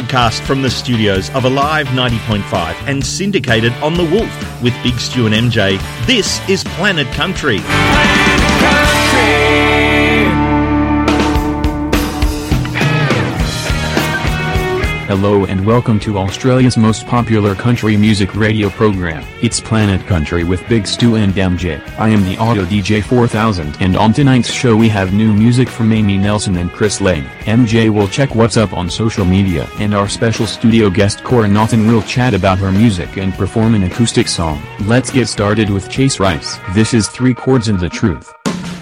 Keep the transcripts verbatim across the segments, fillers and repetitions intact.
Broadcast from the studios of Alive ninety point five and syndicated on The Wolf with Big Stu and M J. This is Planet Country. Planet Country. Hello and welcome to Australia's most popular country music radio program. It's Planet Country with Big Stu and M J. I am the Auto D J four thousand, and on tonight's show we have new music from Amy Nelson and Chris Lane. M J will check what's up on social media, and our special studio guest Cora Naughton will chat about her music and perform an acoustic song. Let's get started with Chase Rice. This is Three Chords and the Truth.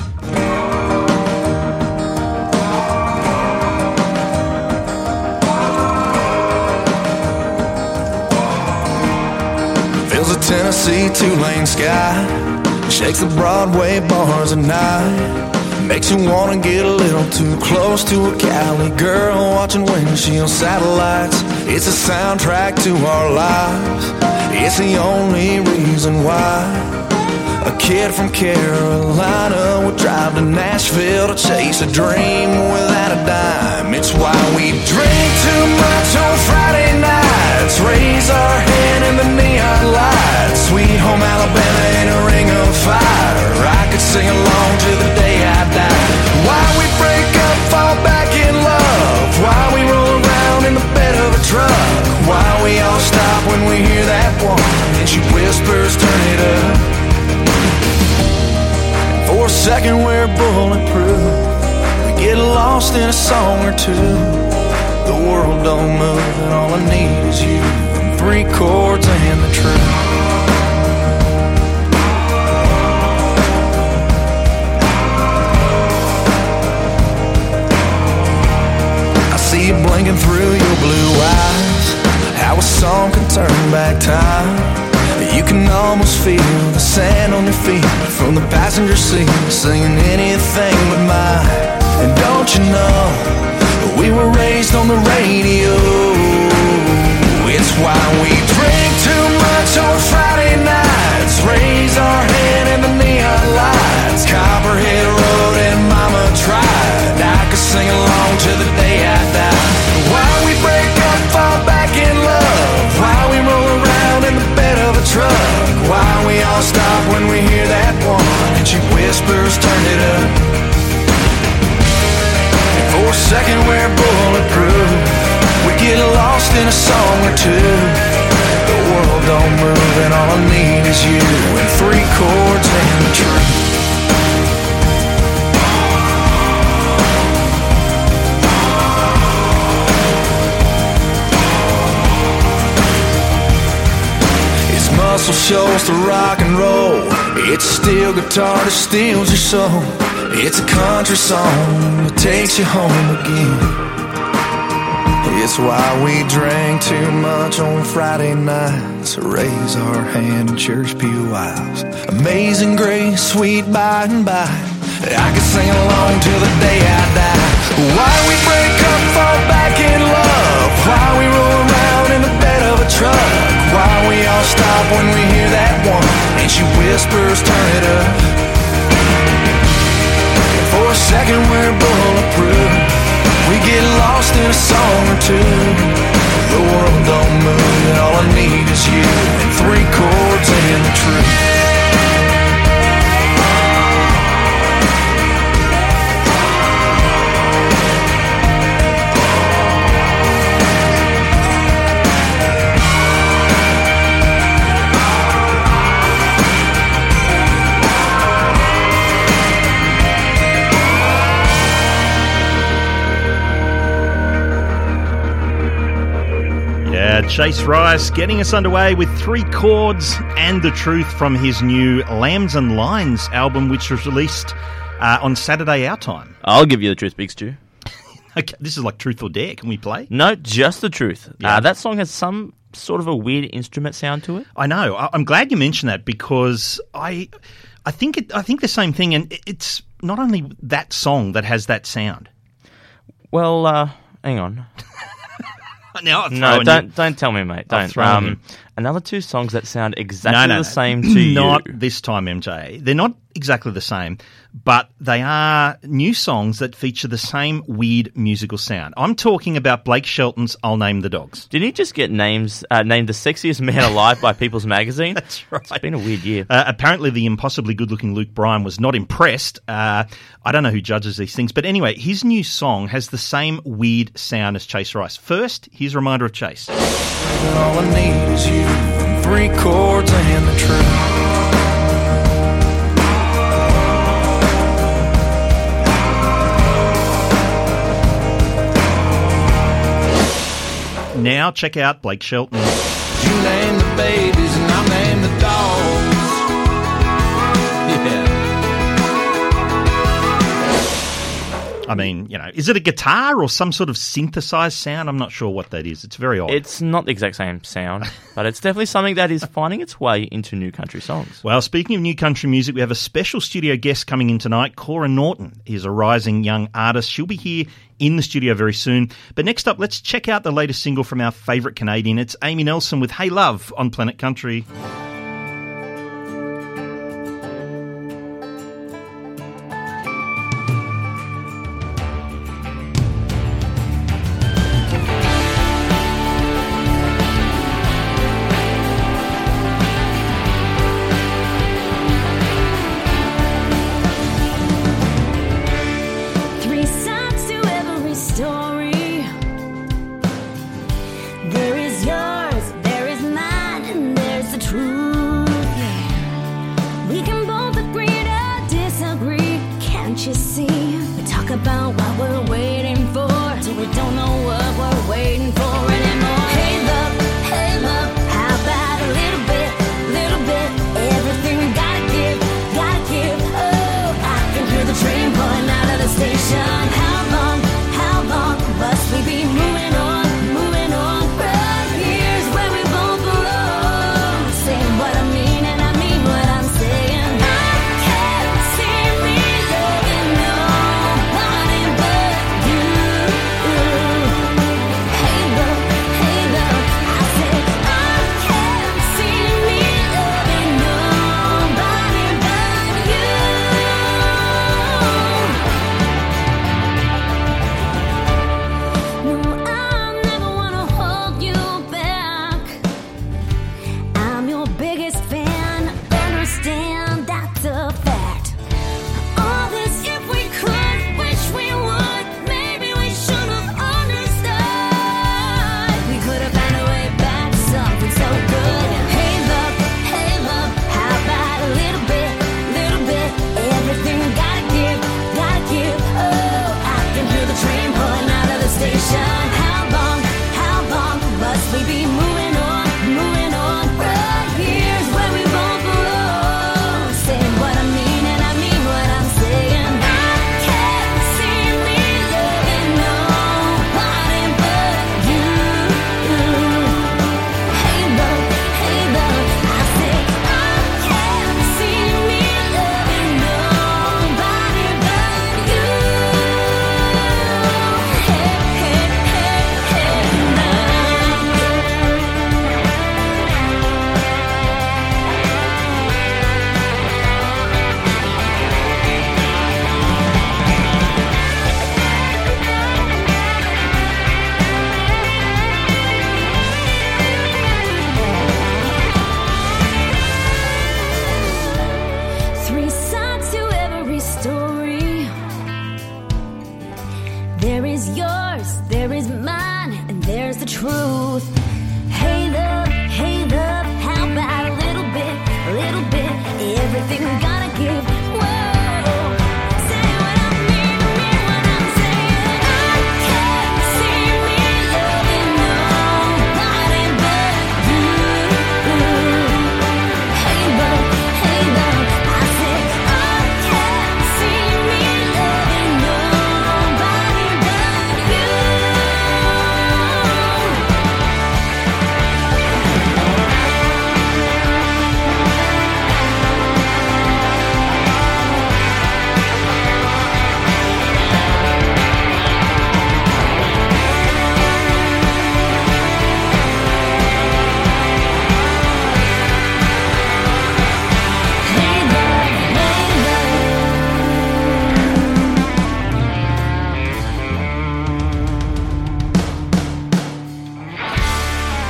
Tennessee two-lane sky shakes the Broadway bars at night, makes you wanna get a little too close to a Cali girl watching windshield satellites. It's a soundtrack to our lives, it's the only reason why a kid from Carolina would drive to Nashville to chase a dream without a dime. It's why we drink too much on Friday nights, raise our hand in the neon lights. Sweet home Alabama in a ring of fire, I could sing along to the day I die. Why we break up, fall back in love, why we roll around in the bed of a truck, why we all stop when we hear that one and she whispers turn it up. For a second we're bulletproof, we get lost in a song or two. The world don't move and all I need is you, and three chords and the truth. I see you blinking through your blue eyes, how a song can turn back time. You can almost feel the sand on your feet from the passenger seat, singing anything but mine. And don't you know, we were raised on the radio. It's why we drink too much on Friday nights, raise our hand in the neon lights. Copperhead Road and Mama tried, I could sing along to the day I die. Why we break up, fall back in love, why we roll around in the bed of a truck, why we all stop when we hear that one and she whispers turn it up. And for a second we're bulletproof, we get lost in a song or two. The world don't move and all I need is you, and three chords and the truth. Muscle shows to rock and roll, it's a steel guitar that steals your soul. It's a country song that takes you home again. It's why we drink too much on Friday nights, raise our hand in church pew aisles. Amazing grace, sweet by and by, I could sing along till the day I die. Why we break up, fall back in love, why we roll around in the bed of a truck, why we all stop when we hear that one and she whispers turn it up. And for a second we're bulletproof, we get lost in a song or two. The world don't move and all I need is you, and three chords and the truth. Chase Rice getting us underway with Three Chords and the Truth from his new Lambs and Lions album, which was released uh, on Saturday our time. I'll give you the truth, Big Stu. Okay, this is like Truth or Dare. Can we play? No, just the truth. Yeah. Uh, that song has some sort of a weird instrument sound to it. I know. I- I'm glad you mentioned that because I, I think it, I think the same thing, and it's not only that song that has that sound. Well, uh, hang on. Now I've No, thrown don't you. don't tell me, mate. I've Don't. thrown Um, you. Another two songs that sound exactly No, no, the no. same to you. Not this time, M J. They're not exactly the same, but they are new songs that feature the same weird musical sound. I'm talking about Blake Shelton's I'll Name the Dogs. Didn't he just get names uh, named the sexiest man alive by People's Magazine? That's right. It's been a weird year. Uh, apparently, the impossibly good-looking Luke Bryan was not impressed. Uh, I don't know who judges these things, but anyway, his new song has the same weird sound as Chase Rice. First, here's a reminder of Chase. All I need is you, three chords and the truth. Now check out Blake Shelton. You name the babies and I'll name the dogs. Yeah. I mean, you know, is it a guitar or some sort of synthesized sound? I'm not sure what that is. It's very odd. It's not the exact same sound, but it's definitely something that is finding its way into new country songs. Well, speaking of new country music, we have a special studio guest coming in tonight. Cora Norton is a rising young artist. She'll be here in the studio very soon. But next up, let's check out the latest single from our favourite Canadian. It's Amy Nelson with Hey Love on Planet Country. Three sides to every story. There is yours, there is mine, and there's the truth.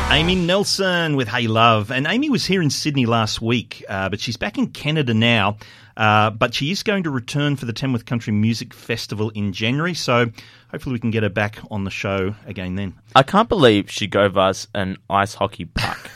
Amy Nelson with Hey Love. And Amy was here in Sydney last week, uh, but she's back in Canada now. Uh, but she is going to return for the Tamworth Country Music Festival in January, so hopefully we can get her back on the show again then. I can't believe she gave us an ice hockey puck.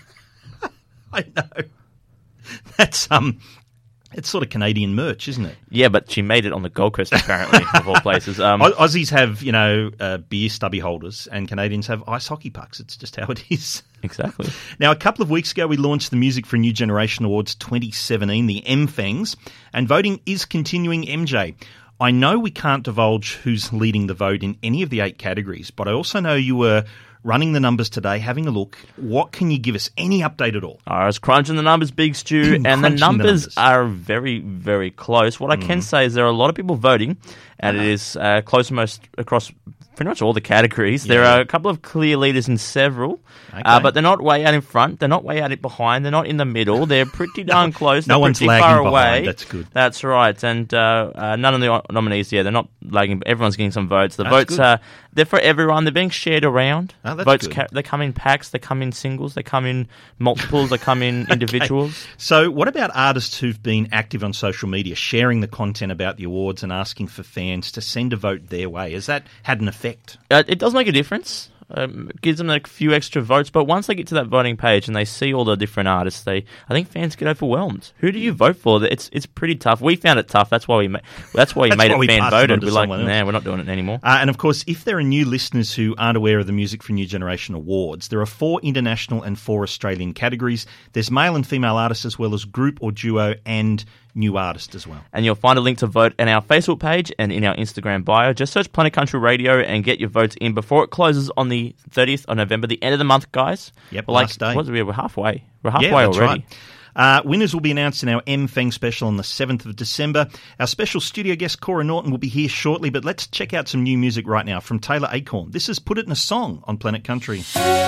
I know. That's um, it's sort of Canadian merch, isn't it? Yeah, but she made it on the Gold Coast, apparently, of all places. Um, Au- Aussies have, you know, uh, beer stubby holders, and Canadians have ice hockey pucks. It's just how it is. Exactly. Now, a couple of weeks ago, we launched the Music for a New Generation Awards twenty seventeen, the M FANGs, and voting is continuing, M J. I know we can't divulge who's leading the vote in any of the eight categories, but I also know you were running the numbers today, having a look. What can you give us? Any update at all? I was crunching the numbers, Big Stu, and the Crunching the numbers, numbers. are very, very close. What I can say is there are a lot of people voting, and it is uh, close most across pretty much all the categories. There Yeah. are a couple of clear leaders in several, Okay. uh, but they're not way out in front. They're not way out behind. They're not in the middle. They're pretty darn close. No They're one's pretty lagging far behind. away. That's good. That's right. And uh, uh, none of the nominees, yeah, they're not lagging. Everyone's getting some votes. The That's votes good. are they're for everyone. They're being shared around. Oh, that's votes good. ca- they come in packs. They come in singles. They come in multiples. They come in individuals. So what about artists who've been active on social media, sharing the content about the awards and asking for fans to send a vote their way? Has that had an effect? Uh, it does make a difference. Um, it gives them a few extra votes, but once they get to that voting page and they see all the different artists, they I think fans get overwhelmed. Who do you vote for? It's it's pretty tough. We found it tough. That's why we ma- that's why you That's made why we it fan passed it on voted. to We're like, someone else. nah, we're not doing it anymore. Uh, and of course, if there are new listeners who aren't aware of the Music for New Generation Awards, there are four international and four Australian categories. There's male and female artists as well as group or duo and new artist as well. And you'll find a link to vote in our Facebook page and in our Instagram bio. Just search Planet Country Radio and get your votes in before it closes on the thirtieth of November, the end of the month, guys. Yep, we're like, last day. What, we're halfway. We're halfway yeah, that's already. right. Uh, winners will be announced in our M FANG special on the seventh of December. Our special studio guest, Cora Norton, will be here shortly, but let's check out some new music right now from Taylor Acorn. This is Put It in a Song on Planet Country.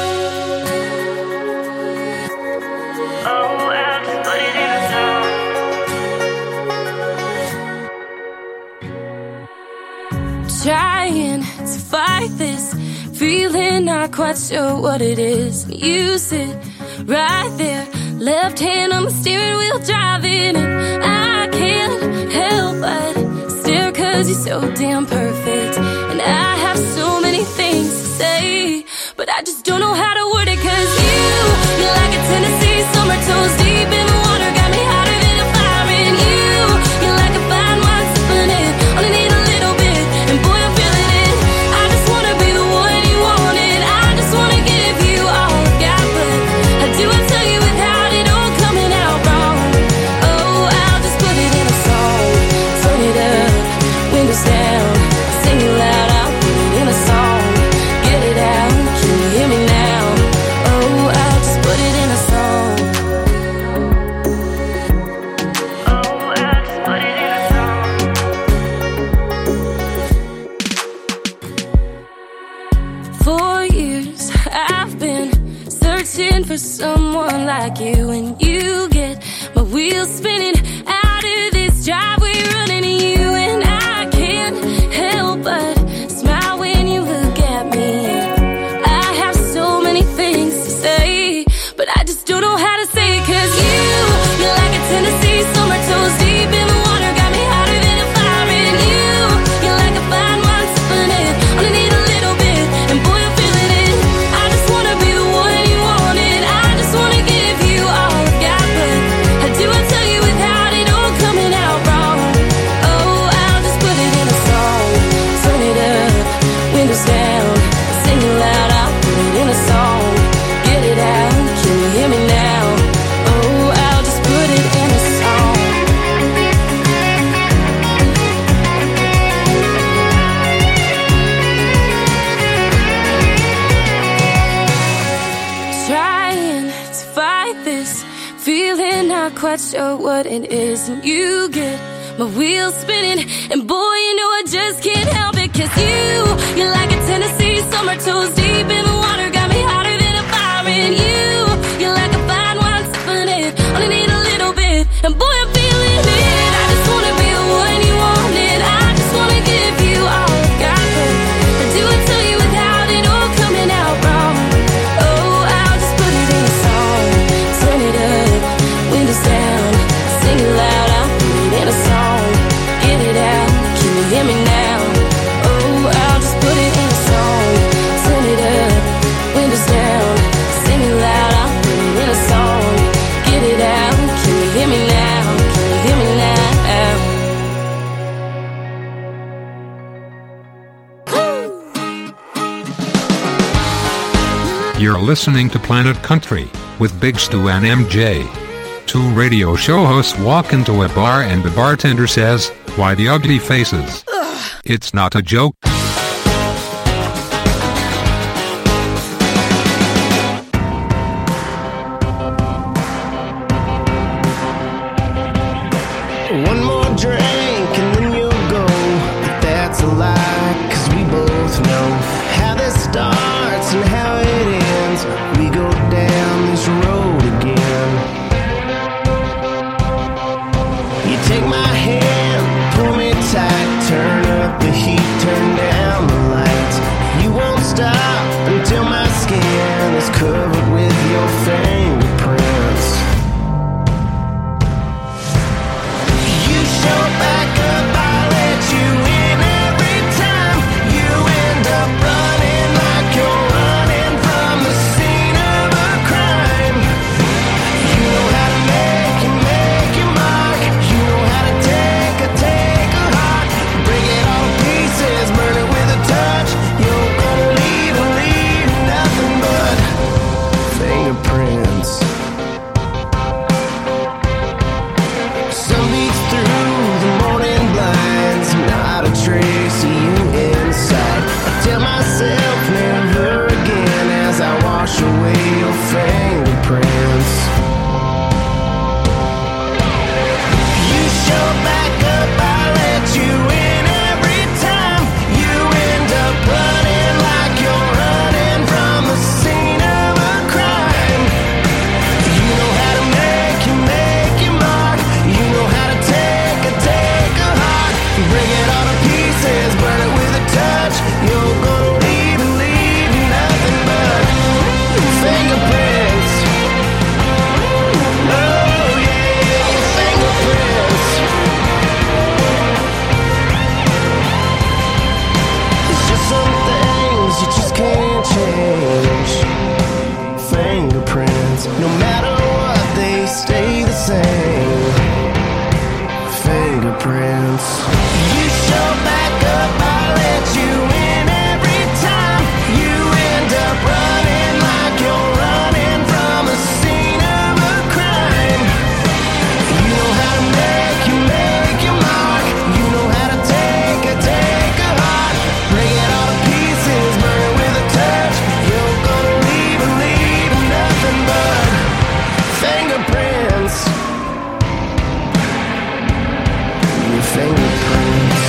Trying to fight this feeling, not quite sure what it is. You sit right there, left hand on the steering wheel, driving, and I can't help but stare, cause you're so damn perfect. And I have so many things to say, but I just don't know how to word it, cause you, you're like a Tennessee summer, toes deep in the water, got me hotter than a fire. And you, you're like a fine wine sipping it, only need a little bit, and boy I'm feeling it. I just wanna be the one you wanted, I just wanna give you all I've got, but how do I tell you without it all coming out wrong? Oh, I'll just put it in a song, turn it up, windows down, sing it loud, I'll put it in a song, get it out, can you hear me now? Oh, I'll just put it in a song. Oh, I'll just put it in a song. For years I've been searching for someone like you, and you get my wheels spinning out of this driveway, running to you, and I can't help but smile when you look at me. I have so many things to say, but I just don't know how to say it, cause you, you're like a Tennessee summer, toes deep in the water, got me hotter than a fire. And you, you're like a fine wine sipping it, only need a little bit, and boy I'm feeling it. I just wanna be the one you wanted, I just wanna give you all I've got, but how do I tell you without it all coming out wrong? Oh, I'll just put it in a song, turn it up, windows down, sing it loud, I'll put it in a song, get it out, can you hear me now? Oh, I'll just put it in a song. Trying to fight this feeling, not quite sure what it is, and you get my wheels spinning, and boy you know I just can't help it, cause you, you're like a Tennessee summer, toes deep in the water, got me hotter than a fire. And you, you're like a fine wine sipping it, only need a little bit, and boy I'm feeling it. I just wanna be the one you wanted, I just wanna give you all I've got, but how do I tell you without it all coming out wrong? Oh, I listening to Planet Country with Big Stu and M J. Two radio show hosts walk into a bar and the bartender says, "Why the ugly faces?" Ugh. It's not a joke. One more drink and then you'll go, but that's a lie, 'cause we both know how this starts and how it ends. We go down this road again. You take my hand, pull me tight, turn up the heat, turn down the lights. You won't stop until my skin is covered with your fingerprints. Show back up, I let you in every time. You end up running like you're running from the scene of a crime. You know how to make you make your mark. You know how to take a take a heart, break it all to pieces, burn it with a touch. You're gonna leave and leave nothing but fingerprints. Sun beats through the morning blinds, not a trace of you inside. I tell myself never again as I wash away your fingerprints. You show back up, I let you in every time. You end up running like you're running from the scene of a crime. You know how to make you make your mark. You know how to take a take a heart, bring it all to pieces, burn it with a touch. You're gonna leave and leave nothing but fingerprints. Oh yeah, fingerprints. It's just some things you just can't change. Fingerprints, no matter what, they stay the same. Fingerprints. You show back up, I let you in every time. You end up running like you're running from the scene of a crime. You know how to make you make your mark. You know how to take a take a heart, bring it all to pieces, burn it with a touch. You're gonna leave and leave nothing but fingerprints. Your fingerprints.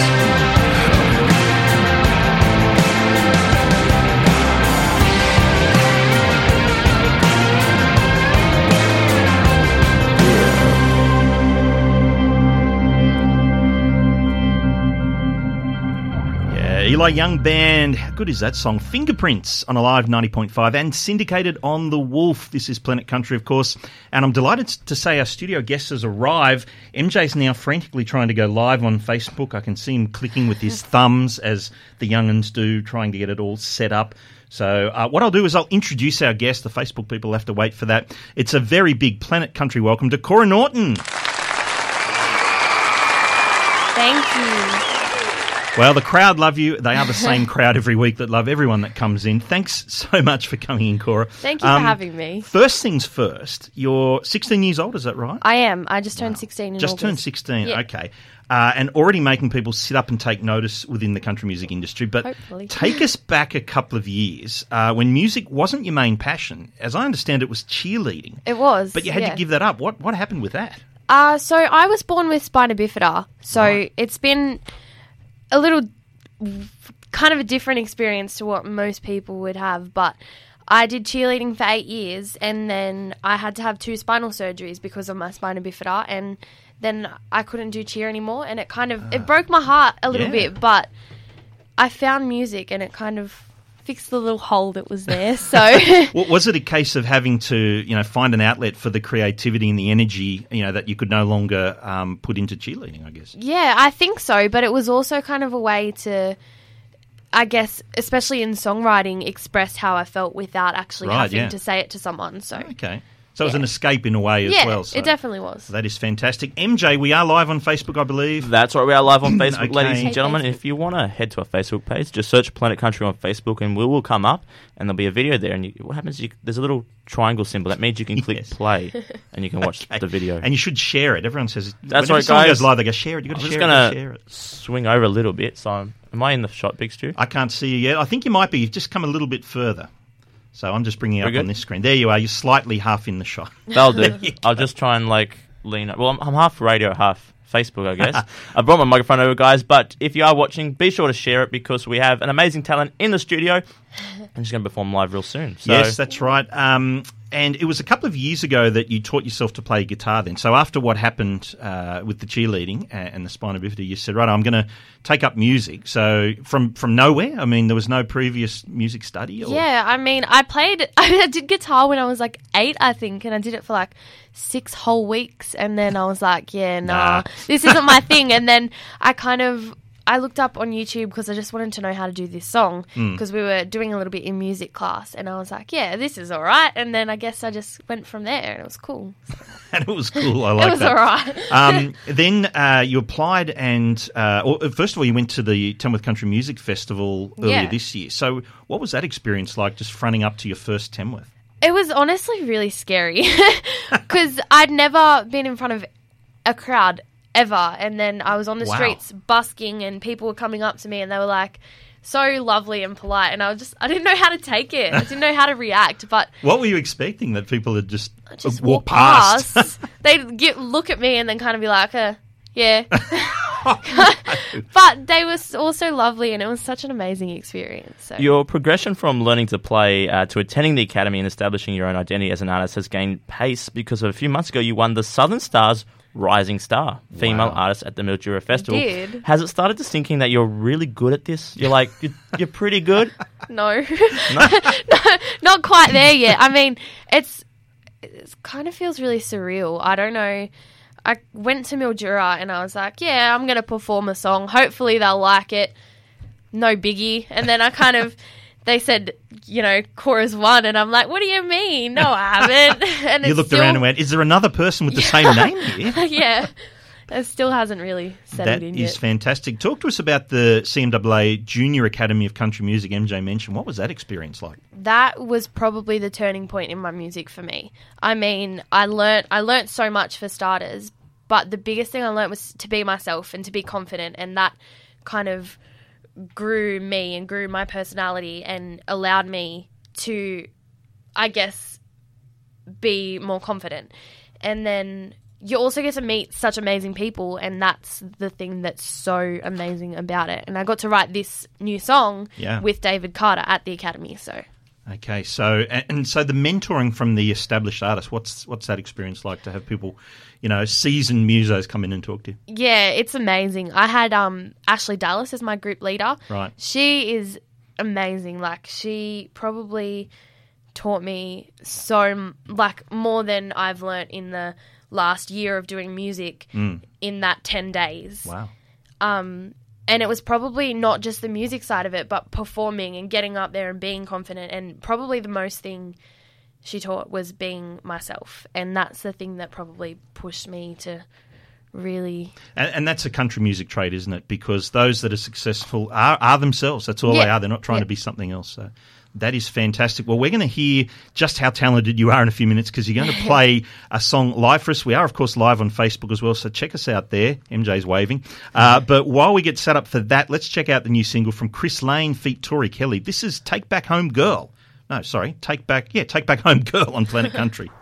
Yeah, Eli Young Band. How good is that song? Fingerprints on Alive ninety point five and syndicated on The Wolf. This is Planet Country, of course. And I'm delighted to say our studio guest has arrived. M J's now frantically trying to go live on Facebook. I can see him clicking with his thumbs as the young'uns do, trying to get it all set up. So uh, what I'll do is I'll introduce our guest. The Facebook people have to wait for that. It's a very big Planet Country welcome to Cora Norton. Thank you. Well, the crowd love you. They are the same crowd every week that love everyone that comes in. Thanks so much for coming in, Cora. Thank you Um, for having me. First things first, you're sixteen years old, is that right? I am. I just turned sixteen in Just August. turned sixteen, Yeah. okay. Uh, and already making people sit up and take notice within the country music industry. But Hopefully. take us back a couple of years uh, when music wasn't your main passion. As I understand it, was cheerleading. It was. But you had yeah. to give that up. What what happened with that? Uh, so I was born with spina bifida. So Right. it's been a little kind of a different experience to what most people would have. But I did cheerleading for eight years and then I had to have two spinal surgeries because of my spina bifida. And then I couldn't do cheer anymore. And it kind of, it broke my heart a little Yeah. bit. But I found music and it kind of fixed the little hole that was there. So Well, was it a case of having to, you know, find an outlet for the creativity and the energy, you know, that you could no longer um, put into cheerleading, I guess? yeah, I think so. But it was also kind of a way to, I guess, especially in songwriting, express how I felt without actually Right, having yeah. to say it to someone. So Okay. So it was an escape in a way as yeah, well. So it definitely was. that is fantastic. M J, we are live on Facebook, I believe. That's right, we are live on Facebook, Okay. ladies and Hey, gentlemen. Facebook. If you want to head to our Facebook page, just search Planet Country on Facebook and we will come up and there'll be a video there. And you, what happens is you, there's a little triangle symbol. That means you can click Yes. play and you can watch Okay. the video. And you should share it. Everyone says That's whenever right, someone guys. goes live, they go, share it. You've got I'm to just share going it. Share to it. swing over a little bit. So I'm, am I in the shot, Big Stu? I can't see you yet. I think you might be. You've just come a little bit further. So I'm just bringing you We're up good? on this screen. There you are. You're slightly half in the shot. That'll do. I'll just try and like lean. Well, I'm, I'm half radio, half Facebook, I guess. I brought my microphone over, guys. But if you are watching, be sure to share it because we have an amazing talent in the studio, and she's going to perform live real soon. So, Yes, that's right. Um, and it was a couple of years ago that you taught yourself to play guitar then. So after what happened uh, with the cheerleading and, and the spina bifida, you said, right, I'm going to take up music. So from, from nowhere? I mean, there was no previous music study? Or? Yeah, I mean, I played, I did guitar when I was like eight, I think, and I did it for like six whole weeks, and then I was like, yeah, nah, Nah. this isn't my thing, and then I kind of, I looked up on YouTube because I just wanted to know how to do this song Hmm. because we were doing a little bit in music class, and I was like, yeah, this is all right, and then I guess I just went from there, and it was cool. And it was cool. I like it was that. all right. um, then uh, you applied and, uh, or, first of all, you went to the Tamworth Country Music Festival earlier Yeah. this year. So what was that experience like, just fronting up to your first Tamworth? It was honestly really scary because I'd never been in front of a crowd ever. And then I was on the Wow. streets busking and people were coming up to me and they were like so lovely and polite. And I was just, I didn't know how to take it. I didn't know how to react. But What were you expecting, that people had just, just walk walk past? past. They'd get, look at me and then kind of be like, uh, yeah. But they were also lovely and it was such an amazing experience. So. your progression from learning to play uh, to attending the academy and establishing your own identity as an artist has gained pace because a few months ago you won the Southern Stars Rising Star Female Wow. Artist at the Mildura Festival. did. Has it started to sink in that you're really good at this? You're like, you're, you're pretty good? No. no, not quite there yet. I mean, it's it kind of feels really surreal. I don't know. I went to Mildura and I was like, yeah, I'm going to perform a song. Hopefully they'll like it. No biggie. And then I kind of, they said, you know, chorus one. And I'm like, what do you mean? No, I haven't. And You it's looked still, around and went, is there another person with the same name here? yeah. It still hasn't really settled That in is yet. fantastic. Talk to us about the C M A A Junior Academy of Country Music M J mentioned. What was that experience like? That was probably the turning point in my music for me. I mean, I learnt I learnt so much for starters, but the biggest thing I learnt was to be myself and to be confident, and that kind of grew me and grew my personality and allowed me to, I guess, be more confident. And then you also get to meet such amazing people, and that's the thing that's so amazing about it. And I got to write this new song Yeah. with David Carter at the Academy, so... Okay, so and, and so the mentoring from the established artists, what's what's that experience like to have people, you know, seasoned musos come in and talk to you? Yeah, it's amazing. I had um, Ashley Dallas as my group leader. Right. She is amazing. Like, she probably taught me so, m- like, more than I've learnt in the last year of doing music in that ten days. Wow. Um, and it was probably not just the music side of it, but performing and getting up there and being confident. And probably the most thing she taught was being myself. And that's the thing that probably pushed me to really... And, and that's a country music trait, isn't it? Because those that are successful are, are themselves. That's all Yeah. they are. They're not trying Yeah. to be something else. So that is fantastic. Well, we're going to hear just how talented you are in a few minutes because you're going to play a song live for us. We are, of course, live on Facebook as well, so check us out there. M J's waving. Uh, but while we get set up for that, let's check out the new single from Chris Lane feat Tori Kelly. This is Take Back Home Girl. No, sorry, Take Back, yeah, Take Back Home Girl on Planet Country.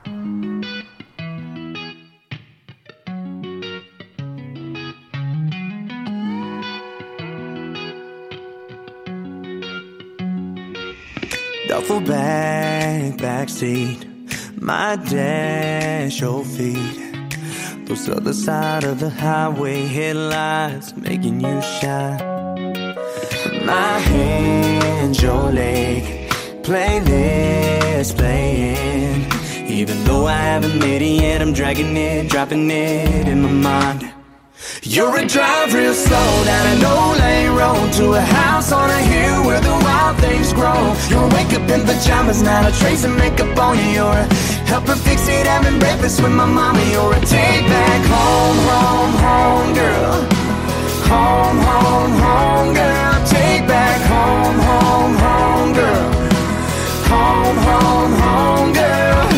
Duffel bag, backseat, my dash, your feet. Those other side of the highway headlights making you shine. My hand, your leg, playlist playing. Even though I haven't made it yet, I'm dragging it, dropping it in my mind. You're a drive real slow down an old lane road to a house on a hill where the wild things grow. You'll wake up in pajamas, not a trace of makeup on you. You're a help her fix it, having breakfast with my mommy, or a take back home, home, home, girl. Home, home, home, girl. Take back home, home, home, girl. Home, home, home, girl.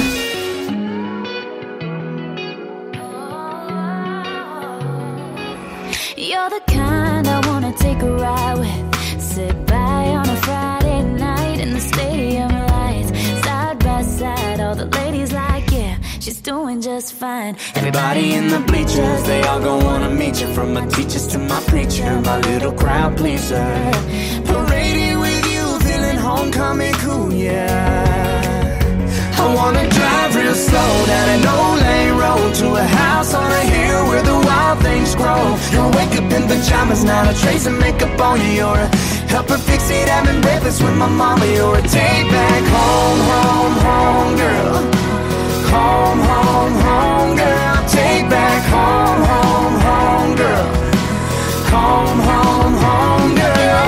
You're the kind I wanna take a ride with. Sit by on a Friday night in the stadium lights, side by side. All the ladies like, yeah, she's doing just fine. Everybody in the bleachers, they all gon' wanna meet you. From my teachers to my preacher, my little crowd pleaser. Parading with you, feeling homecoming cool, yeah. I wanna drive real slow down an old lane road to a house on a hill where the wild things grow. You'll wake up in pajamas, not a trace of makeup on you. You're a help her fix it, having breakfast with my mama. You're a take back home, home, home, girl. Home, home, home, girl. Take back home, home, home, girl. Home, home, home, girl.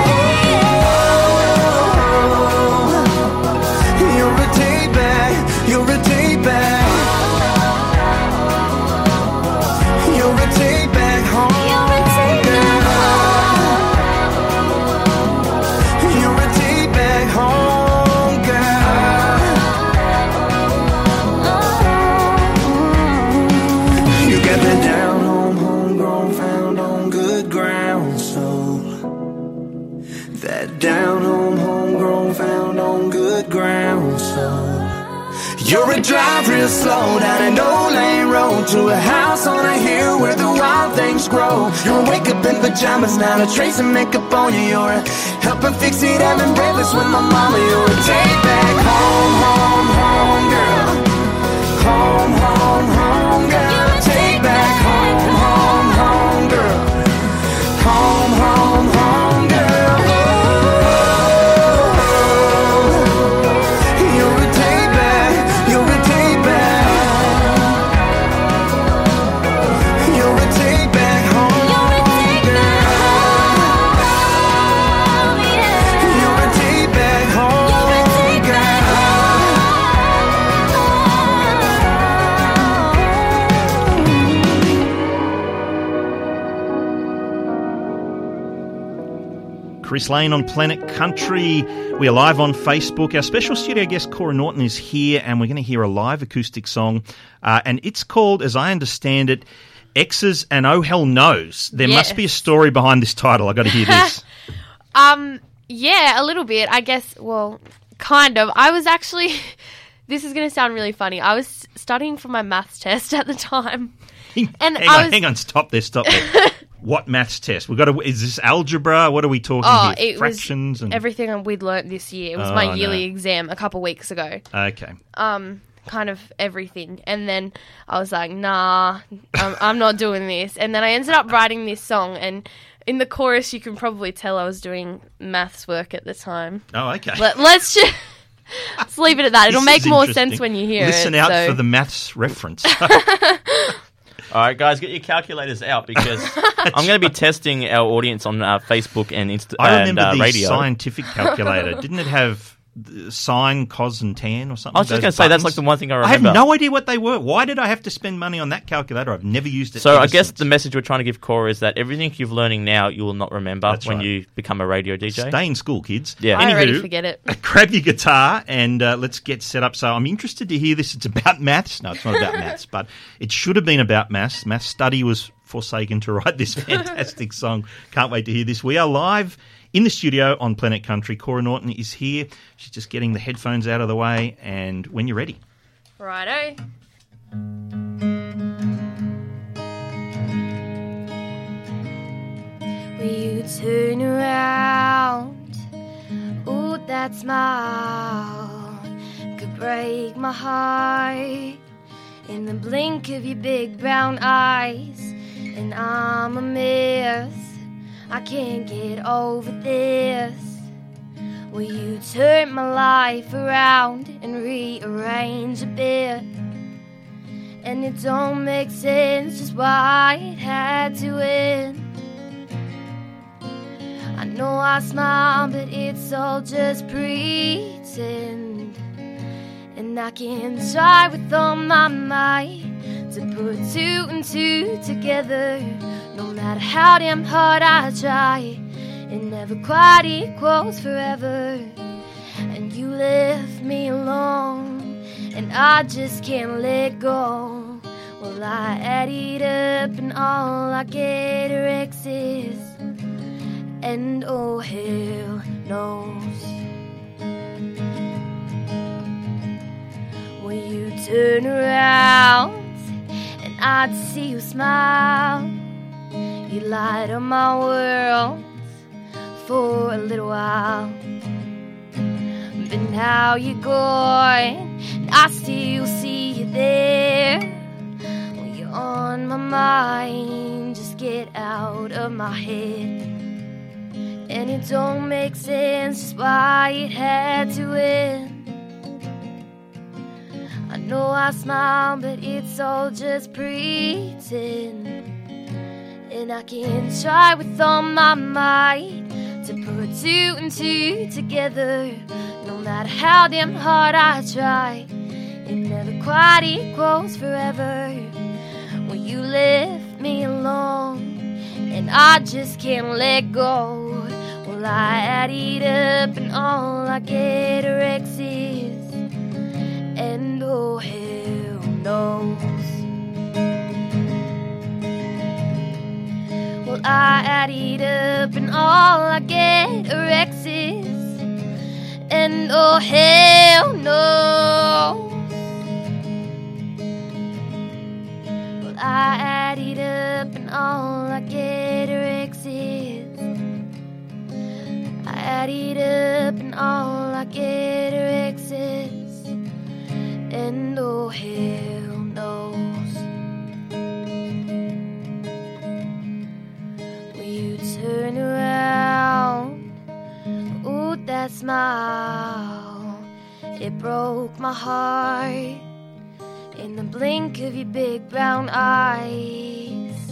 You're a take back, you're a take back. You're a take back home, girl. You're a take back home, girl. You got that down home, homegrown, found on good ground, so that down home, homegrown, found on good ground, so you're a drive real slow down an old lane road to a house on a hill where the wild things grow. You'll wake up in pajamas, not a trace of makeup on you. You're a help her fix it, having breakfast with my mama. You're a take back home, home, home, girl. Home, home, home, girl. Take back home, home, home, girl. Home, home, home, girl. You're a take back, you're a take back. You're a take back home, girl. You're a take back home, Chris Lane on Planet Country. We are live on Facebook. Our special studio guest, Cora Norton, is here, and we're going to hear a live acoustic song. Uh, and it's called, as I understand it, X's and Oh Hell Knows. There Yes. must be a story behind this title. I've got to hear this. Um, yeah, a little bit. I guess, well, kind of. I was actually, this is going to sound really funny. I was studying for my maths test at the time. And hang I on, was, hang on, stop there, stop there. What maths test? We've got to, is this algebra? What are we talking Oh, here? it Fractions? was and everything we'd learnt this year. It was Oh, my no. yearly exam a couple weeks ago. Okay. Um, kind of everything. And then I was like, nah, I'm, I'm not doing this. And then I ended up writing this song. And in the chorus, you can probably tell I was doing maths work at the time. Oh, okay. Let, let's just let's leave it at that. It'll This make is more interesting. sense when you hear Listen it. out so. for the maths reference. All right, guys, get your calculators out because I'm going to be testing our audience on uh, Facebook and Insta- I and remember uh, the radio. scientific calculator. Didn't it have the sine, cos, and tan or something? I was just Those going to say that's like buttons? the one thing I I remember. have no idea what they were. Why did I have to spend money on that calculator? I've never used it. So ever I guess since. the message we're trying to give Cora is that everything you're learning now you will not remember That's when right. you become a radio D J. Stay in school, kids. Yeah. I already Anywho, forget it. grab your guitar and uh, let's get set up. So I'm interested to hear this. It's about maths. No, it's not about maths, but it should have been about maths. Maths study was forsaken to write this fantastic song. Can't wait to hear this. We are live in the studio on Planet Country. Cora Norton is here. She's just getting the headphones out of the way, and when you're ready. Righto. Will you turn around? Ooh, that smile could break my heart. In the blink of your big brown eyes, and I'm a mess. I can't get over this. Will you turn my life around and rearrange a bit? And it don't make sense just why it had to end. I know I smile, but it's all just pretend. And I can try with all my might to put two and two together. No matter how damn hard I try, it never quite equals forever. And you left me alone, and I just can't let go. Well, I add it up and all I get are X's. And oh hell knows, when you turn around and I'd see you smile, you light up my world for a little while. But now you're gone, and I still see you there. When you're on my mind, just get out of my head. And it don't make sense just why it had to end. I know I smile, but it's all just pretend. And I can try with all my might to put two and two together. No matter how damn hard I try, it never quite equals forever. When you left me alone, and I just can't let go. Well, I add it up and all I get are X's. And oh hell knows, well, I add it up and all I get are X's. And oh hell knows, well, I add it up and all I get are X's. I add it up and all I get are X's. And oh hell knows, when you turn around, ooh, that smile, it broke my heart in the blink of your big brown eyes.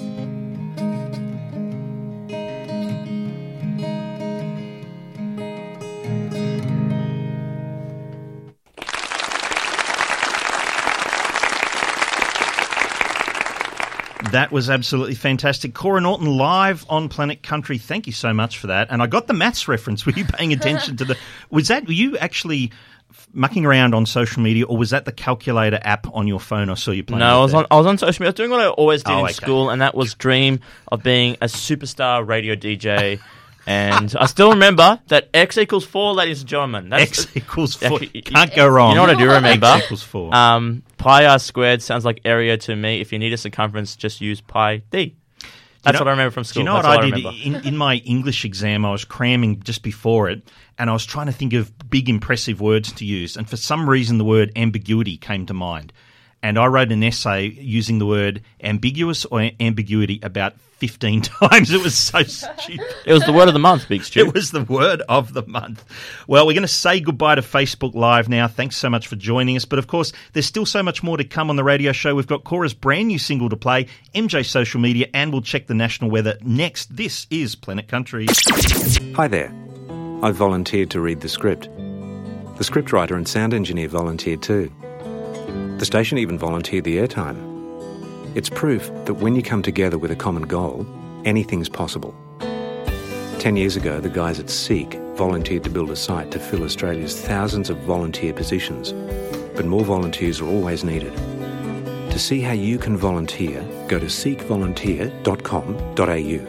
That was absolutely fantastic. Cora Norton live on Planet Country. Thank you so much for that. And I got the maths reference. Were you paying attention to the... Was that... Were you actually mucking around on social media, or was that the calculator app on your phone I saw you playing? No, I was there? on I was on social media. I was doing what I always did Oh, in okay. school, and that was dream of being a superstar radio D J. And I still remember that X equals four, ladies and gentlemen. That's, X equals four. Actually, Can't go wrong. You know what I do remember? X equals four. Um, pi r squared sounds like area to me. If you need a circumference, just use pi d. That's You know- what I remember from Do school. you know what That's all I did remember. in, in my English exam? I was cramming just before it, and I was trying to think of big, impressive words to use. And for some reason, the word ambiguity came to mind. And I wrote an essay using the word ambiguous or ambiguity about fifteen times. It was so stupid. It was the word of the month, Big Stu. It was the word of the month. Well, we're going to say goodbye to Facebook Live now. Thanks so much for joining us. But of course, there's still so much more to come on the radio show. We've got Cora's brand new single to play, M J social media, and we'll check the national weather next. This is Planet Country. Hi there. I volunteered to read the script. The scriptwriter and sound engineer volunteered too. The station even volunteered the airtime. It's proof that when you come together with a common goal, anything's possible. Ten years ago, the guys at Seek volunteered to build a site to fill Australia's thousands of volunteer positions. But more volunteers are always needed. To see how you can volunteer, go to seek volunteer dot com dot a u.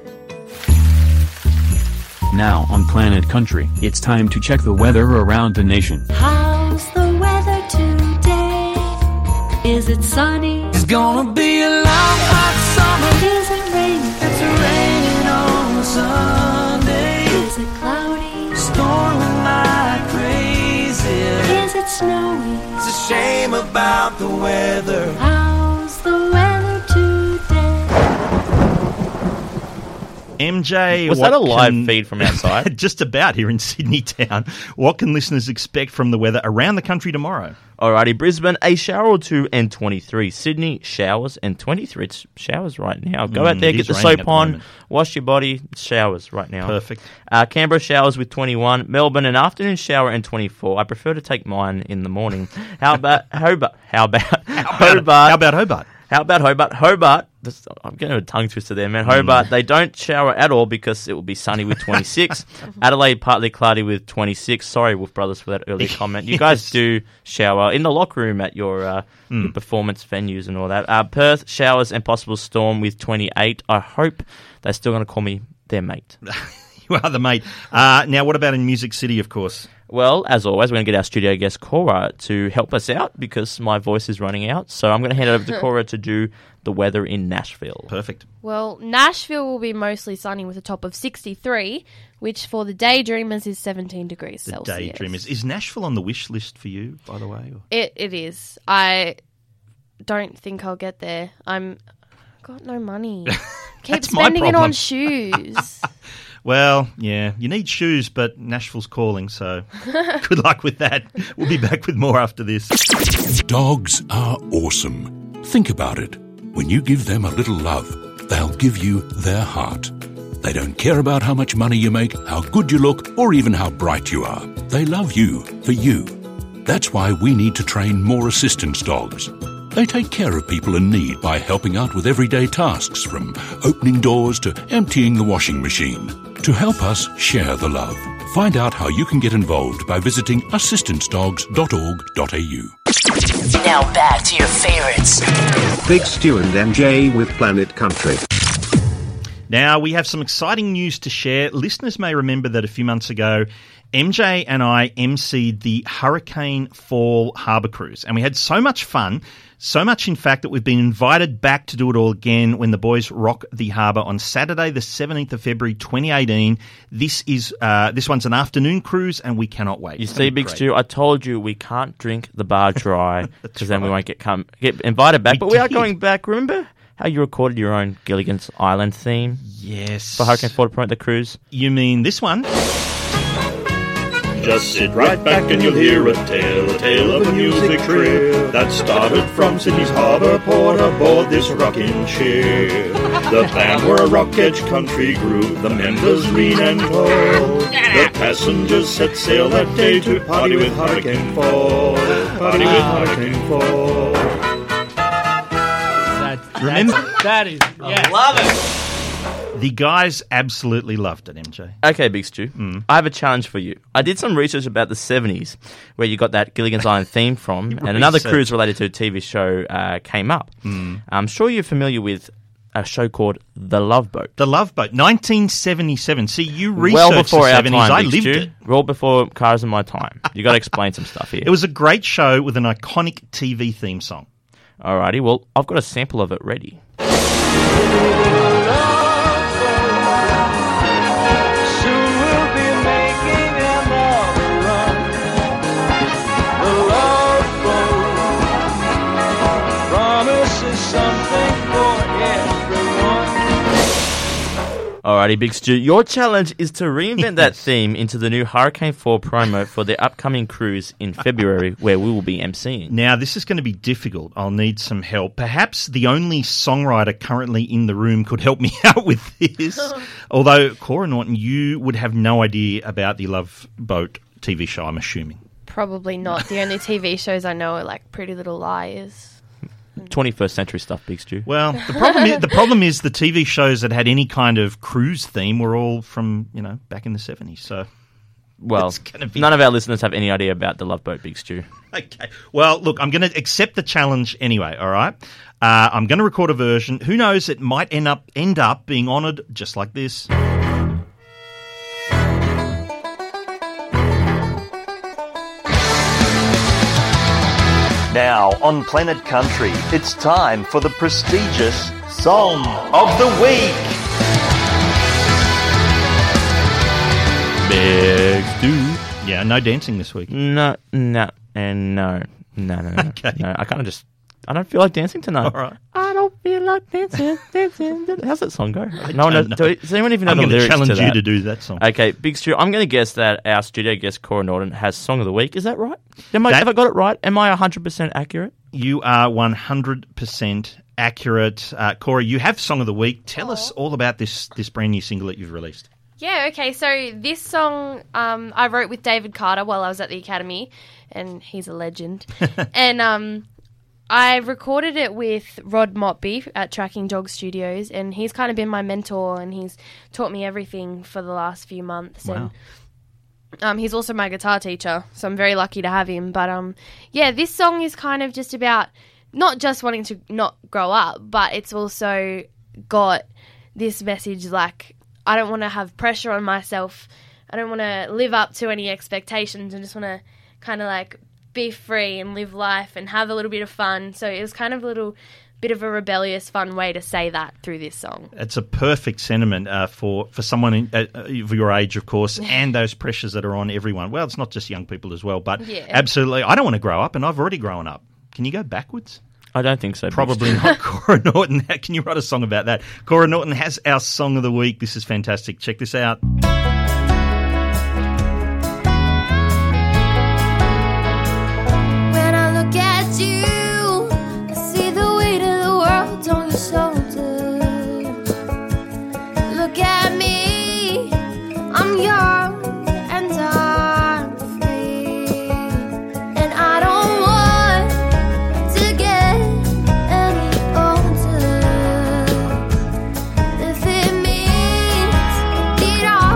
Now on Planet Country, it's time to check the weather around the nation. How's the weather today? Is it sunny? It's gonna be a long hot summer. Is it raining? It's raining on Sunday. Is it cloudy? Storming like crazy. Is it snowy? It's a shame about the weather. How's the weather today? M J, Was what that a live can- feed from outside? Just about here in Sydney town. What can listeners expect from the weather around the country tomorrow? Alrighty, Brisbane, a shower or two and twenty-three. Sydney, showers and twenty-three. It's showers right now. Go Mm, out there, it get is the raining at soap the on, moment. wash your body. It's showers right now. Perfect. Uh, Canberra, showers with twenty-one. Melbourne, an afternoon shower and twenty-four. I prefer to take mine in the morning. How about Hobart? How about Hobart? How about Hobart? How about Hobart? Hobart, this, I'm getting a tongue twister there, man. Hobart, they don't shower at all because it will be sunny with twenty-six. Adelaide, partly cloudy with twenty-six. Sorry, Wolf Brothers, for that earlier comment. You guys Yes. do shower in the locker room at your, uh, your performance venues and all that. Uh, Perth, showers and possible storm with twenty-eight. I hope they're still going to call me their mate. You are the mate. Uh, now, what about in Music City, of course? Well, as always, we're going to get our studio guest, Cora, to help us out because my voice is running out. So I'm going to hand it over to Cora to do the weather in Nashville. Perfect. Well, Nashville will be mostly sunny with a top of sixty-three, which for the daydreamers is seventeen degrees The Celsius. Daydreamers. Is Nashville on the wish list for you, by the way? Or- It it is. I don't think I'll get there. I'm got no money. Keep That's my spending it problem. on shoes. Well, yeah, you need shoes, but Nashville's calling, so good luck with that. We'll be back with more after this. Dogs are awesome. Think about it. When you give them a little love, they'll give you their heart. They don't care about how much money you make, how good you look, or even how bright you are. They love you for you. That's why we need to train more assistance dogs. They take care of people in need by helping out with everyday tasks, from opening doors to emptying the washing machine. To help us share the love. Find out how you can get involved by visiting assistance dogs dot org dot a u. Now back to your favorites. Big Stu and M J with Planet Country. Now, we have some exciting news to share. Listeners may remember that a few months ago, M J and I emceed the Hurricane Fall Harbour Cruise, and we had so much fun. So much, in fact, that we've been invited back to do it all again when the boys rock the harbour on Saturday, the seventeenth of February, twenty eighteen. This is uh, this one's an afternoon cruise, and we cannot wait. You It's see, gonna be Big great. Stu, I told you we can't drink the bar dry because then we won't get come get invited back. We but we are did. going back. Remember how you recorded your own Gilligan's Island theme Yes. for Hurricane Fall to promote the cruise? You mean this one? Just sit right back and you'll hear a tale, a tale of a music trip that started from Sydney's harbour port aboard this rocking ship. The band were a rock-edge country group, the members lean and tall. The passengers set sail that day to party with Hurricane Fall, party with Hurricane Fall. That's, Remember- that's- that is, yes. Love it. The guys absolutely loved it, M J. Okay, Big Stu, I have a challenge for you. I did some research about the seventies, where you got that Gilligan's Island theme from, and another researched. cruise related to a T V show uh, came up. I'm sure you're familiar with a show called The Love Boat. The Love Boat, nineteen seventy-seven. See, you researched Well before the our seventies. time, I Big lived Stu. it. Well before cars in my time. You got to explain some stuff here. It was a great show with an iconic T V theme song. Alrighty, well, I've got a sample of it ready. Alrighty, Big Stu, your challenge is to reinvent that theme into the new Hurricane Fall promo for the upcoming cruise in February, where we will be emceeing. Now, this is going to be difficult. I'll need some help. Perhaps the only songwriter currently in the room could help me out with this. Although, Cora Norton, you would have no idea about the Love Boat T V show, I'm assuming. Probably not. The only T V shows I know are like Pretty Little Liars. twenty-first century stuff, Big Stu. Well, the problem is, the problem is the T V shows that had any kind of cruise theme were all from, you know, back in the seventies. So, Well, it's gonna be- none of our listeners have any idea about the Love Boat, Big Stu. okay. Well, look, I'm going to accept the challenge anyway, all right? Uh, I'm going to record a version. Who knows, it might end up end up being honoured just like this. Now, on Planet Country, it's time for the prestigious Song of the Week. Big Stu. Yeah, no dancing this week. No, no, and no. No, no, no. Okay. No, I kind of just, I don't feel like dancing tonight. All right. I'm don't feel like dancing, dancing. dancing. How's that song go? No one knows. know. Do, does anyone even know I'm the going to lyrics challenge to that? you to do that song. Okay, Big Stu, I'm going to guess that our studio guest, Cora Norton, has Song of the Week. Is that right? Am I, That- have I got it right? Am I one hundred percent accurate? You are one hundred percent accurate. Uh, Cora, you have Song of the Week. Tell us all about this, this brand new single that you've released. Yeah, okay. So this song um, I wrote with David Carter while I was at the Academy, and he's a legend. and um, I recorded it with Rod Motby at Tracking Dog Studios, and he's kind of been my mentor, and he's taught me everything for the last few months. Wow. And um, he's also my guitar teacher, so I'm very lucky to have him. But um, yeah, this song is kind of just about not just wanting to not grow up, but it's also got this message like, I don't want to have pressure on myself. I don't want to live up to any expectations. I just want to kind of like be free and live life and have a little bit of fun. So it was kind of a little bit of a rebellious, fun way to say that through this song. It's a perfect sentiment uh, for, for someone in, uh, of your age, of course, and those pressures that are on everyone. Well, it's not just young people as well, but Yeah. absolutely. I don't want to grow up, and I've already grown up. Can you go backwards? I don't think so. Big Probably Stu. not. Cora Norton, how can you write a song about that? Cora Norton has our Song of the Week. This is fantastic. Check this out. When I look at you, I see the weight of the world on your shoulders. Look at me, I'm young and I'm free, and I don't want to get any older. If it means beat off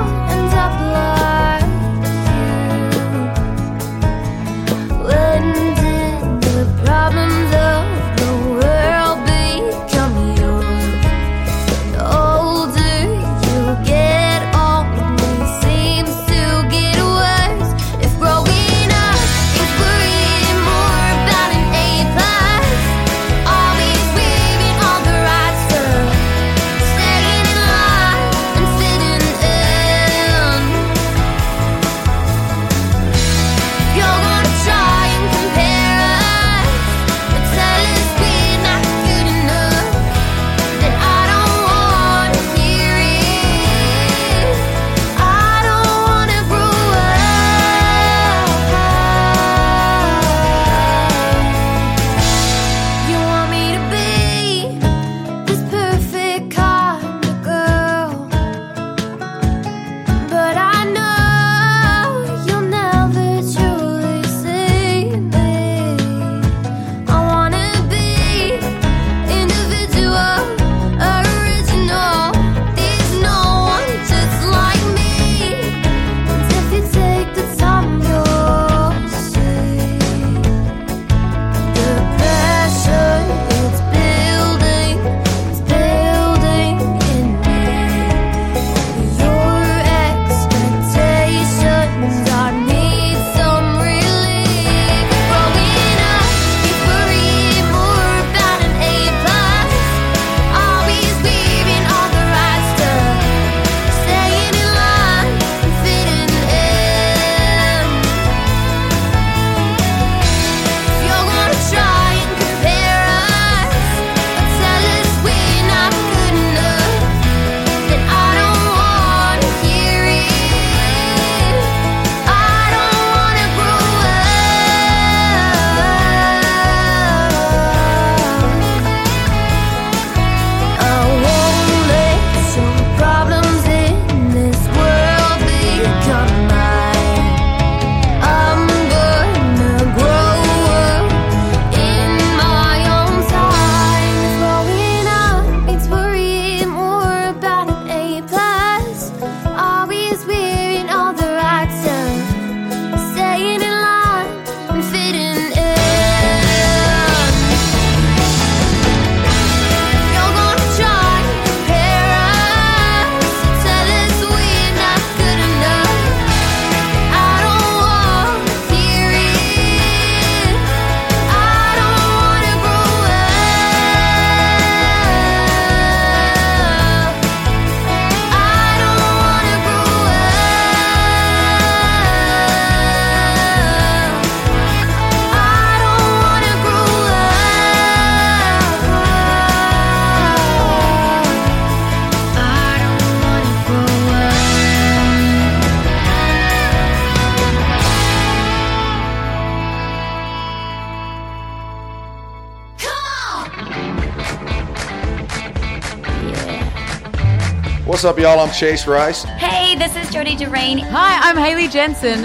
What's up, y'all? I'm Chase Rice. Hey, this is Jody DeRain. Hi, I'm Haley Jensen.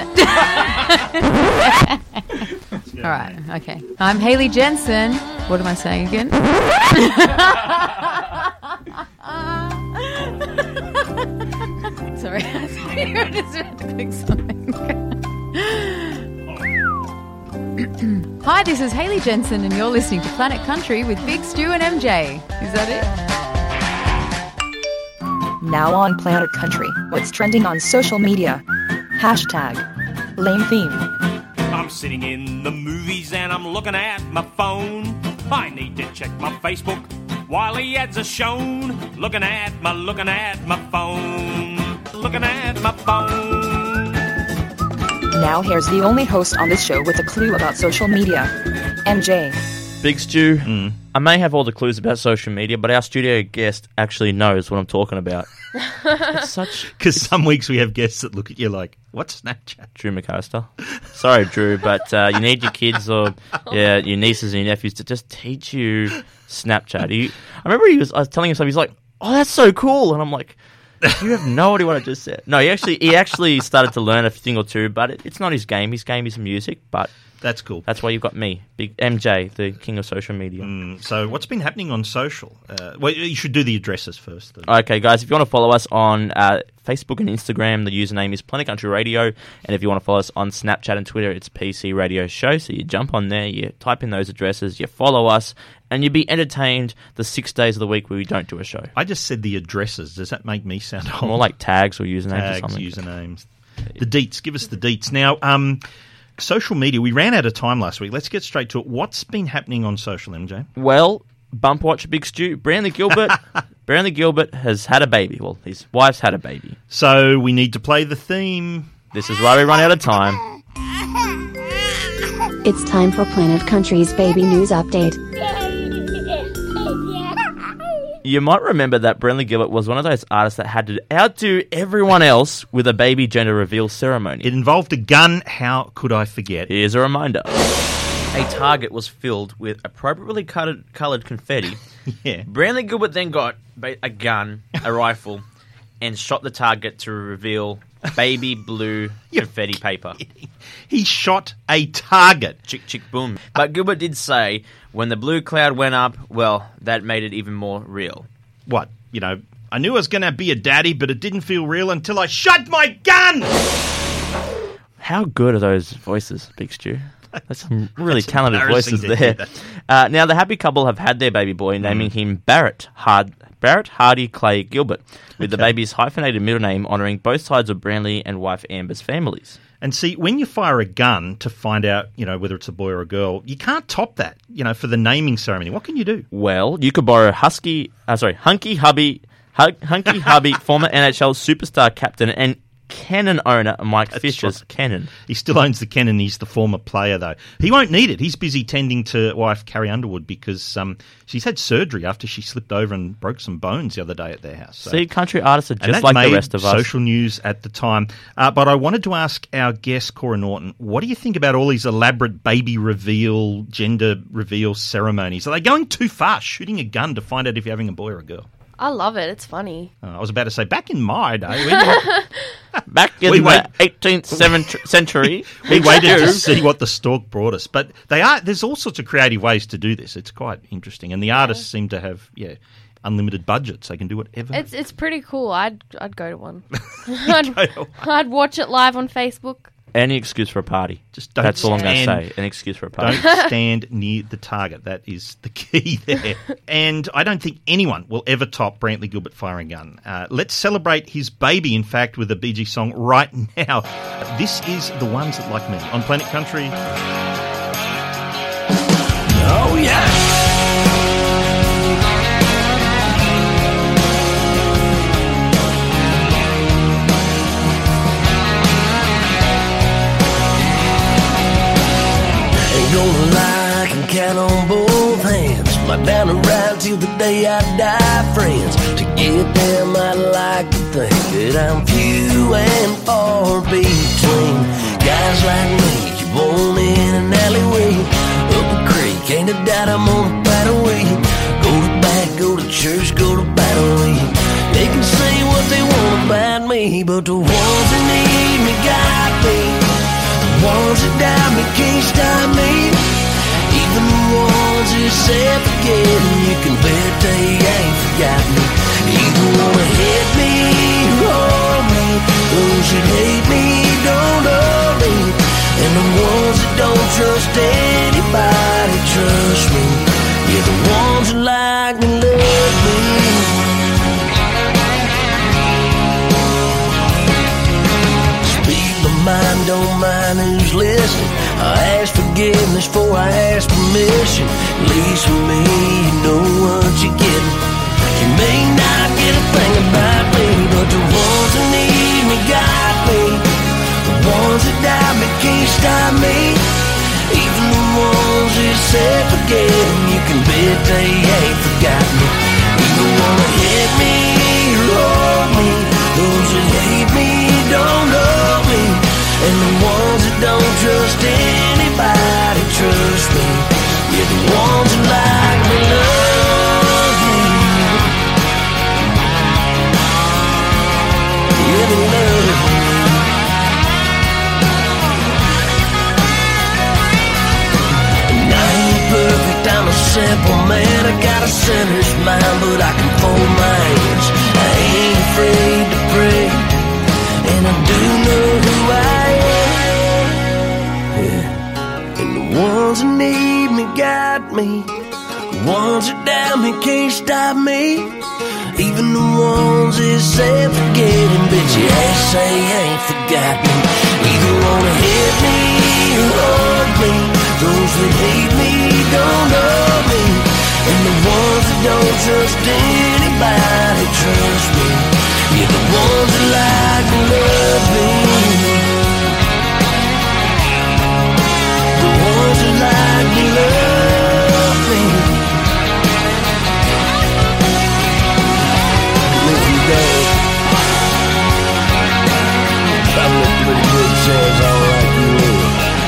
All right, okay. I'm Haley Jensen. What am I saying again? Sorry, I just had to click something. Hi, this is Haley Jensen, and you're listening to Planet Country with Big Stu and M J. Is that it? Now on Planet Country, what's trending on social media? Hashtag lame theme. I'm sitting in the movies and I'm looking at my phone. I need to check my Facebook while the ads are shown. Looking at my, looking at my phone. Looking at my phone. Now here's the only host on this show with a clue about social media. M J. Big Stu, mm. I may have all the clues about social media, but our studio guest actually knows what I'm talking about. It's such because some weeks we have guests that look at you like, "What's Snapchat?" Drew McCoster. Sorry, Drew, but uh, you need your kids or yeah, your nieces and your nephews to just teach you Snapchat. He, I remember he was. I was telling him something. He's like, "Oh, that's so cool," and I'm like, "You have no idea what I just said." No, he actually he actually started to learn a thing or two, but it, it's not his game. His game is music, but. That's cool. That's why you've got me, Big M J, the king of social media. Mm, so what's been happening on social? Uh, well, you should do the addresses first. Then. Okay, guys, if you want to follow us on uh, Facebook and Instagram, the username is Planet Country Radio. And if you want to follow us on Snapchat and Twitter, it's P C Radio Show. So you jump on there, you type in those addresses, you follow us, and you'll be entertained the six days of the week where we don't do a show. I just said the addresses. Does that make me sound old? More like tags or usernames tags, or something. usernames. The deets. Give us the deets. Now, um... social media, we ran out of time last week. Let's get straight to it. What's been happening on social, M J? Well, bump watch Big Stu. Brantley Gilbert Brantley Gilbert has had a baby. Well, his wife's had a baby. So we need to play the theme. This is why we run out of time. It's time for Planet Country's baby news update. You might remember that Brantley Gilbert was one of those artists that had to outdo everyone else with a baby gender reveal ceremony. It involved a gun. How could I forget? Here's a reminder. A target was filled with appropriately colored, colored confetti. Yeah. Brantley Gilbert then got a gun, a rifle, and shot the target to reveal baby blue confetti paper. He shot a target. Chick, chick, boom. But Gilbert did say when the blue cloud went up, well, that made it even more real. What? You know, I knew I was going to be a daddy, but it didn't feel real until I shot my gun! How good are those voices, Big Stu? There's some really That's talented voices there. Uh, now, the happy couple have had their baby boy, naming mm. him Barrett Hard Barrett Hardy Clay Gilbert, with okay. the baby's hyphenated middle name honouring both sides of Brantley and wife Amber's families. And see, when you fire a gun to find out, you know, whether it's a boy or a girl, you can't top that, you know, for the naming ceremony. What can you do? Well, you could borrow Husky, uh, sorry, Hunky Hubby, Hunky Hubby, former N H L superstar captain and Canon owner Mike That's Fisher's right. Canon. He still owns the Canon. He's the former player, though. He won't need it. He's busy tending to wife Carrie Underwood because um, she's had surgery after she slipped over and broke some bones the other day at their house. So. See, country artists are and just that like made the rest of us. Social news at the time. Uh, but I wanted to ask our guest, Cora Norton, what do you think about all these elaborate baby reveal, gender reveal ceremonies? Are they going too far, shooting a gun to find out if you're having a boy or a girl? I love it. It's funny. Uh, I was about to say, back in my day, we back in we the wait- eighteenth century, we waited to see what the stork brought us. But they are. There's all sorts of creative ways to do this. It's quite interesting, and the artists yeah. seem to have yeah unlimited budgets. They can do whatever. It's it's pretty cool. I'd I'd go to one. I'd, go to one. I'd watch it live on Facebook. Any excuse for a party. Just don't That's stand, all I'm going to say. An excuse for a party. Don't stand near the target. That is the key there. And I don't think anyone will ever top Brantley Gilbert firing a gun. Uh, let's celebrate his baby, in fact, with a Bee Gees song right now. This is The Ones That Like Me on Planet Country. Oh, yeah. Gonna lie, I can count on both hands my down and ride till the day I die, friends. To get them, I'd like to think that I'm few and far between. Guys like me, you born in an alleyway up a creek, ain't a doubt I'm on the battle with you. Go to bat, go to church, go to battle with you. They can say what what they want about me, but the ones that need me got me. The ones that doubt me can't stop me. Even the ones that say forgetting, you can bet they ain't forgot me. Either wanna hit me or hold me. Those that hate me don't love me, and the ones that don't trust anybody trust me. Yeah, the ones that like me love me. Speak my mind, don't mind who's listening. I ask forgiveness before I ask permission. At least for me, you know what you're getting. You may not get a thing about me, but the ones that need me got me. The ones that doubt me can't stop me. Even the ones that say forget them, you can bet they ain't forgot me. Either wanna hit me or hold me. Those that hate me don't love me, and the ones that don't trust anybody trust me. Yeah, the ones that like me love me. Yeah, they love me. And I ain't perfect, I'm a simple man. I got a sinner's mind, but I can fold my hands. I ain't afraid to pray, and I do know who I am. Yeah. And the ones that need me got me. The ones that doubt me can't stop me. Even the ones that say forget them, bitch, your ass say ain't forgot me. Either wanna hit me or hug me. Those that hate me don't love me, and the ones that don't trust anybody trust me. Yeah, the ones that like me love me. The ones that like me love me. If you don't, I'm a pretty good chance I don't like you either.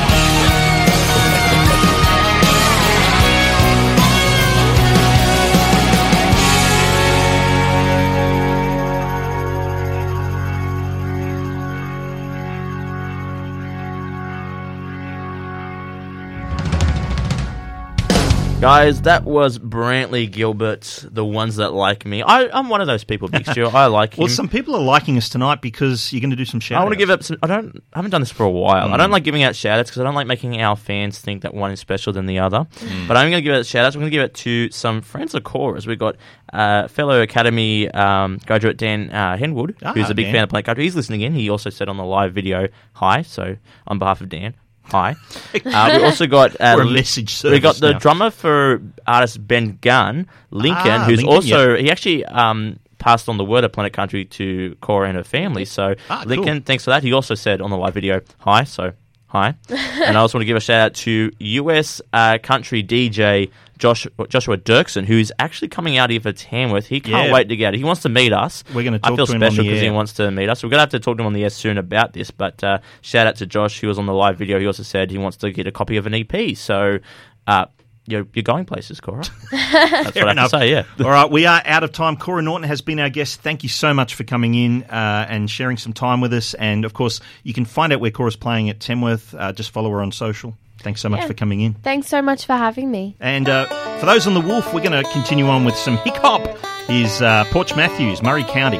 Guys, that was Brantley Gilbert, The Ones That Like Me. I, I'm one of those people, Big Stu. I like him. Well, some people are liking us tonight because you're going to do some shout-outs. I want to give up some... I don't... I haven't done this for a while. Mm. I don't like giving out shout-outs because I don't like making our fans think that one is special than the other. Mm. But I'm going to give out shout-outs. I'm going to give it to some friends of Cora's. We've got uh, fellow Academy um, graduate Dan uh, Henwood, Ah, who's a big Dan. fan of Planet Country. He's listening in. He also said on the live video, hi. So, on behalf of Dan... Hi. Uh, we also got uh, We're a message We got service the now. drummer for artist Ben Gunn, Lincoln, Ah, who's Lincoln, also yeah. he actually um, passed on the word of Planet Country to Cora and her family. So Ah, cool. Lincoln, thanks for that. He also said on the live video, hi. So hi. And I also want to give a shout out to U S uh, country D J Josh, Joshua Dirksen, who's actually coming out here for Tamworth. He can't Yeah. wait to get it. He wants to meet us. We're going to I talk feel to him on special the because he air. wants to meet us. We're going to have to talk to him on the air soon about this. But uh, shout out to Josh. He was on the live video. He also said he wants to get a copy of an E P. So uh, you're, you're going places, Cora. That's Fair what I enough. have to say, yeah. All right, we are out of time. Cora Norton has been our guest. Thank you so much for coming in uh, and sharing some time with us. And, of course, you can find out where Cora's playing at Tamworth. Uh, just follow her on social. Thanks so much Yeah. for coming in. Thanks so much for having me. And uh, for those on the Wolf, we're going to continue on with some Hick Hop. Is uh, Porch Matthews, Murray County.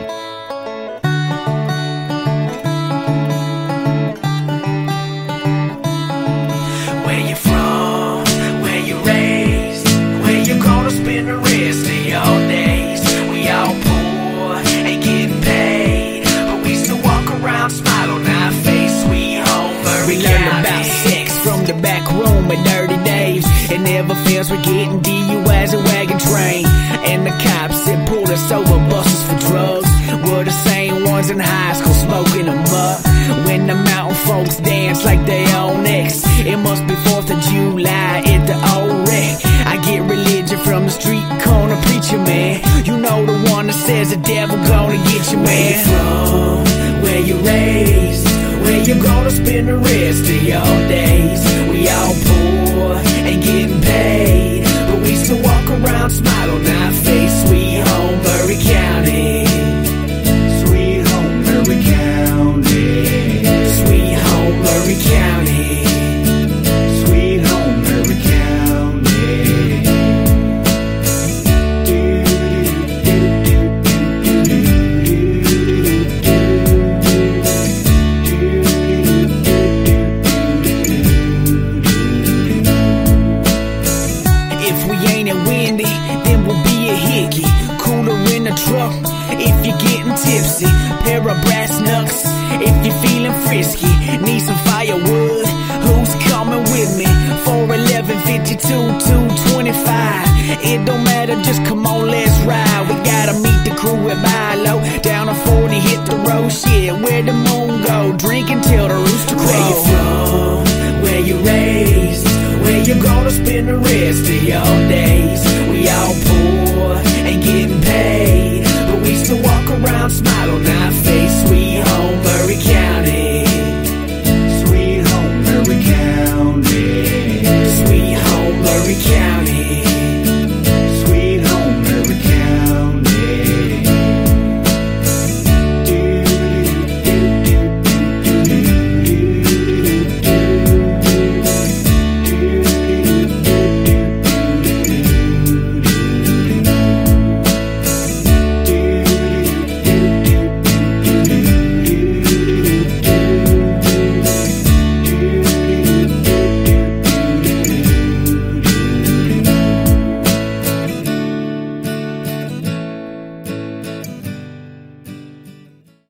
Where you from? Where you raised? Where you gonna spend the rest of your days? We all poor and getting paid, but we still walk around, smile on our face. We home. We learned about sex from the back room at Dirty Dave's. It never fails, we're getting D U Is and wagon train. And the cops that pulled us over, buses for drugs, were the same ones in high school smoking them up. When the mountain folks dance like they own X, it must be fourth of July at the old wreck. I get religion from the street corner preacher, man. You know the one that says the devil gonna get you, man. Where you from? Where you raised? Where you gonna spend the rest of your days? We all poor and getting paid, but we still walk around, smile on our face. Sweet home, Murray County. Sweet truck if you're getting tipsy. Pair of brass knucks if you're feeling frisky. Need some firewood, who's coming with me? four eleven, fifty-two, two twenty-five. It don't matter, just come on, let's ride. We gotta meet the crew at Milo. Down to forty, hit the road, shit, where the moon go? Drinking till the rooster crows. Where you from? Where you raised? Where you gonna spend the rest of your days?